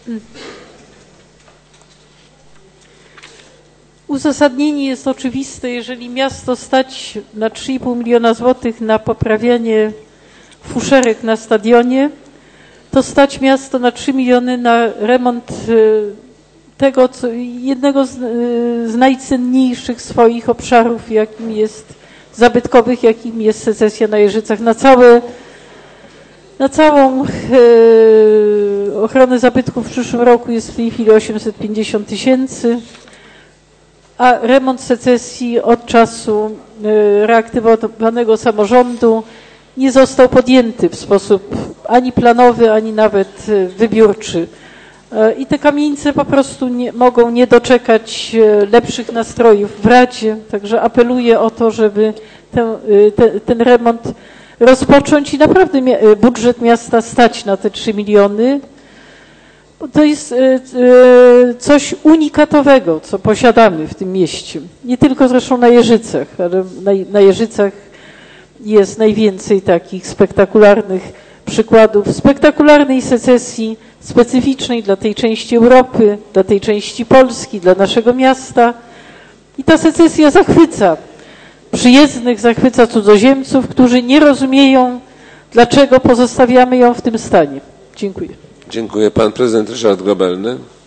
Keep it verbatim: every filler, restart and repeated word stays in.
Uzasadnienie jest oczywiste. Jeżeli miasto stać na trzy i pół miliona złotych na poprawianie fuszerek na stadionie, to stać miasto na trzy miliony na remont tego, co, jednego z, z najcenniejszych swoich obszarów, jakim jest zabytkowych, jakim jest Secesja na Jeżycach. Na całe, na całą e, ochronę zabytków w przyszłym roku jest w tej chwili osiemset pięćdziesiąt tysięcy, a remont Secesji od czasu e, reaktywowanego samorządu nie został podjęty w sposób ani planowy, ani nawet wybiórczy. I te kamienice po prostu nie, mogą nie doczekać lepszych nastrojów w Radzie. Także apeluję o to, żeby ten, ten, ten remont rozpocząć i naprawdę budżet miasta stać na te trzy miliony. Bo to jest coś unikatowego, co posiadamy w tym mieście. Nie tylko zresztą na Jeżycach, ale na, na Jeżycach jest najwięcej takich spektakularnych przykładów, spektakularnej secesji, specyficznej dla tej części Europy, dla tej części Polski, dla naszego miasta. I ta secesja zachwyca przyjezdnych, zachwyca cudzoziemców, którzy nie rozumieją, dlaczego pozostawiamy ją w tym stanie. Dziękuję. Dziękuję. Pan prezydent Ryszard Grobelny.